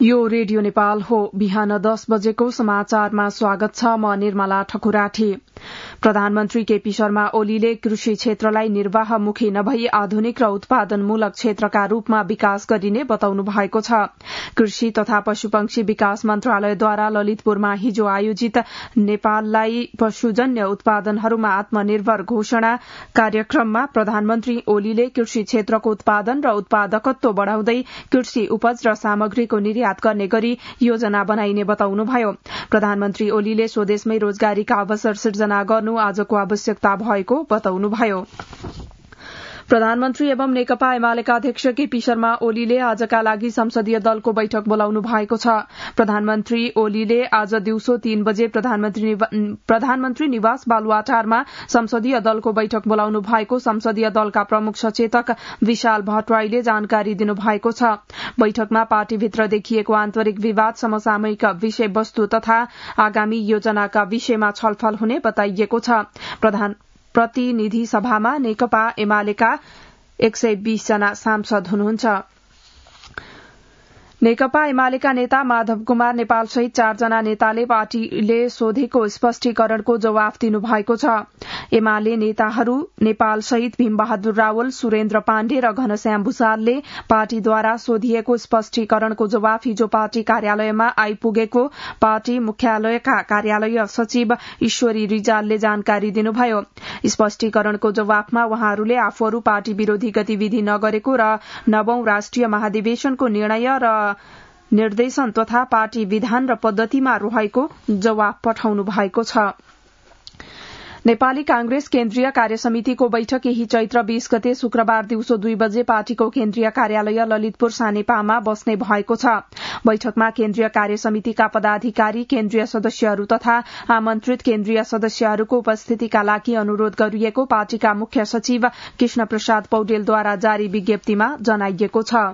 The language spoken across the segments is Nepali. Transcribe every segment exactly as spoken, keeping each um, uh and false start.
यो रेडियो नेपाल हो। बिहान दस बजेको समाचारमा स्वागत छ। म निर्मला ठकुराठी। प्रधानमन्त्री केपी शर्मा ओलीले कृषि क्षेत्रलाई निर्वाहमुखी नभई आधुनिक र उत्पादनमूलक क्षेत्रका रूपमा विकास गरिने बताउनु भएको छ। कृषि तथा पशुपक्षी विकास मन्त्रालयद्वारा ललितपुरमा हिजो आयोजित नेपाललाई पशुजन्य उत्पादनहरूमा आत्मनिर्भर घोषणा कार्यक्रममा प्रधानमन्त्री ओलीले कृषि क्षेत्रको उत्पादन र उत्पादकत्व बढ़ाउँदै कृषि उपज र सामग्रीको निर्यात गर्ने गरी योजना बनाइने बताउनुभयो। प्रधानमन्त्री ओलीले स्वदेशमै रोजगारीका अवसर सिर्जना गर्नु आजको आवश्यकता भएको बताउनुभयो। प्रधानमन्त्री एवं नेकपा एमालेका अध्यक्ष केपी शर्मा ओलीले आजका लागि संसदीय दलको बैठक बोलाउनु भएको छ। प्रधानमन्त्री ओलीले आज दिउँसो तीन बजे प्रधानमन्त्री निवास बालुवाटारमा संसदीय दलको बैठक बोलाउनु भएको संसदीय दलका प्रमुख सचेतक विशाल भट्टराईले जानकारी दिनुभएको छ। बैठकमा पार्टीभित्र देखिएको आन्तरिक विवाद, समसामयिक विषयवस्तु तथा आगामी योजनाका विषयमा छलफल हुने बताइएको छ। प्रधान प्रतिनिधि सभामा नेकपा एमालेका एक सय बीस जना सांसद हुनुहुन्छ। नेकपा एमालेका नेता माधव कुमार नेपाल सहित चारजना नेताले पार्टीले सोधेको स्पष्टीकरणको जवाफ दिनुभएको छ। एमाले नेताहरू नेपाल सहित भीमबहादुर रावल, सुरेन्द्र पाण्डे र घनश्याम भूषालले पार्टीद्वारा सोधिएको स्पष्टीकरणको जवाफ हिजो पार्टी कार्यालयमा आइपुगेको पार्टी मुख्यालयका कार्यालय सचिव ईश्वरी रिजालले जानकारी दिनुभयो। स्पष्टीकरणको जवाफमा उहाँहरूले आफूहरू पार्टी विरोधी गतिविधि नगरेको र नवौं राष्ट्रिय महाधिवेशनको निर्णय र निर्देशन तथा पार्टी विधान र पद्धतिमा रहेको जवाफ पठाउनु भएको छ। नेपाली कांग्रेस केन्द्रीय कार्यसमितिको बैठक यही चैत्र बीस गते शुक्रबार दिउँसो दुई बजे पार्टीको केन्द्रीय कार्यालय ललितपुर सानेपामा बस्ने भएको छ। बैठकमा केन्द्रीय कार्यसमितिका पदाधिकारी, केन्द्रीय सदस्यहरू तथा आमन्त्रित केन्द्रीय सदस्यहरूको उपस्थितिका लागि अनुरोध गरिएको पार्टीका मुख्य सचिव कृष्ण प्रसाद पौडेलद्वारा जारी विज्ञप्तिमा जनाइएको छ।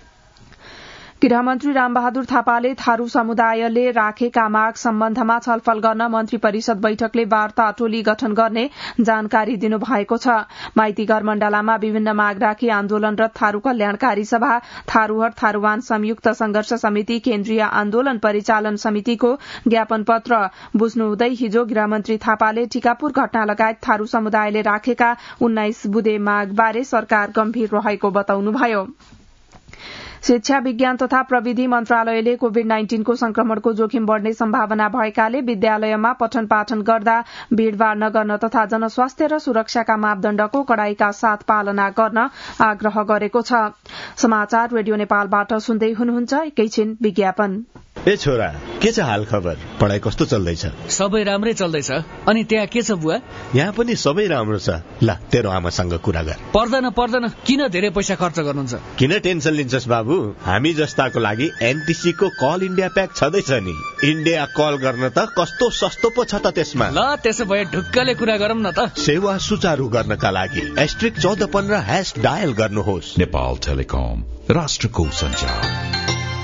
गृहमन्त्री रामबहादुर थापाले थारू समुदायले राखेका माग सम्बन्धमा छलफल गर्न मन्त्री परिषद बैठकले वार्ता टोली गठन गर्ने जानकारी दिनुभएको छ। माइतीघर मण्डलामा विभिन्न माग राखी आन्दोलनरत थारू कल्याणकारी सभा, थारूहट थारूवान संयुक्त संघर्ष समिति, केन्द्रीय आन्दोलन परिचालन समितिको ज्ञापन पत्र बुझ्नुहुँदै हिजो गृहमन्त्री थापाले टीकापुर घटना लगायत थारू समुदायले राखेका उन्नाइस बुँदे मागबारे सरकार गम्भीर रहेको बताउनुभयो। शिक्षा, विज्ञान तथा प्रविधि मन्त्रालयले कोविड नाइन्टीनको संक्रमणको जोखिम बढ़ने सम्भावना भएकाले विद्यालयमा पठन पाठन गर्दा भीड़भाड़ नगर्न तथा जनस्वास्थ्य र सुरक्षाका मापदण्डको कड़ाईका साथ पालना गर्न आग्रह गरेको छ। समाचार रेडियो नेपालबाट सुन्दै हुनुहुन्छ। एकैछिन विज्ञापन। ए छोरा, के छ हाल खबर? पढाइ कस्तो चल्दैछ? सबै राम्रै चल्दैछ। अनि त्यहाँ के छ बुवा? यहाँ पनि सबै राम्रो छ। ल, तेरो आमासँग कुरा गर। पर्दैन पर्दैन, किन धेरै पैसा खर्च गर्नुहुन्छ? किन टेन्सन लिन्छस् बाबु? हामी जस्ताको लागि एनटीसी को कल इन्डिया प्याक छँदैछ नि। इन्डिया कल गर्न त कस्तो सस्तो पो छ त त्यसमा। ल, त्यसो भए ढुक्कले कुरा गरौँ न त। सेवा सुचारू गर्नका लागि एस्ट्रिक चौध पन्ध्र ह्याश डायल गर्नुहोस्। नेपाल टेलिकम, राष्ट्रको सञ्चार।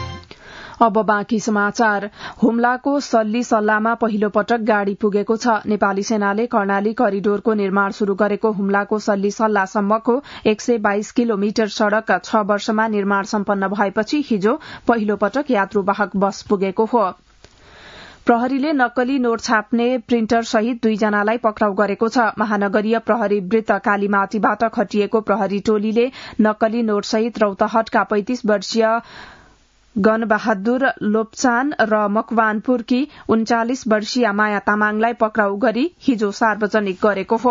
अब बाँकी समाचार। हुम्लाको सल्ली सल्लामा पहिलो पटक गाड़ी पुगेको छ। नेपाली सेनाले कर्णाली करिडोरको निर्माण शुरू गरेको हुम्लाको सल्ली सल्लासम्मको एक सय बाइस किलोमिटर सड़क छ वर्षमा निर्माण सम्पन्न भएपछि हिजो पहिलो पटक यात्रुवाहक बस पुगेको हो। प्रहरीले नक्कली नोट छाप्ने प्रिन्टर सहित दुईजनालाई पक्राउ गरेको छ। महानगरीय प्रहरी वृत्त कालीमाटीबाट खटिएको प्रहरी टोलीले नक्कली नोट सहित रौतहटका पैंतिस वर्षीय गणबहादुर लोप्चान र मकवानपुरकी उन्चालिस वर्षीय माया तामाङलाई पक्राउ गरी हिजो सार्वजनिक गरेको हो।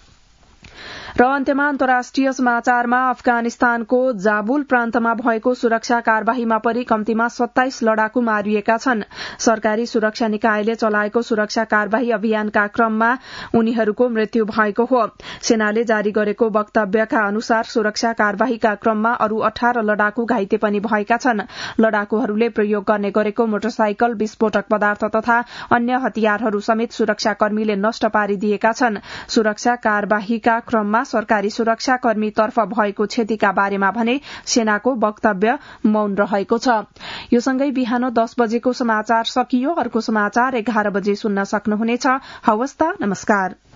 र अन्त्यमा अन्तर्राष्ट्रिय समाचारमा अफगानिस्तानको जाबुल प्रान्तमा भएको सुरक्षा कार्यवाहीमा परि कम्तीमा सत्ताइस लडाकु मारिएका छन्। सरकारी सुरक्षा निकायले चलाएको सुरक्षा कार्यवाही अभियानका क्रममा उनीहरूको मृत्यु भएको हो। सेनाले जारी गरेको वक्तव्यका अनुसार सुरक्षा कार्यवाहीका क्रममा अरू अठार लडाकु घाइते पनि भएका छन्। लडाकुहरूले प्रयोग गर्ने गरेको मोटरसाइकल, विस्फोटक पदार्थ तथा अन्य हतियारहरू समेत सुरक्षाकर्मीले नष्ट पारिदिएका छन्। सुरक्षा कार्यवाहीका क्रममा सरकारी सुरक्षाकर्मीतर्फ भएको क्षतिका बारेमा भने सेनाको वक्तव्य मौन रहेको छ। यो सँगै बिहान दस बजेको समाचार सकियो। अर्को समाचार एघार बजे सुन्न सक्नुहुनेछ। हवस् त, नमस्कार।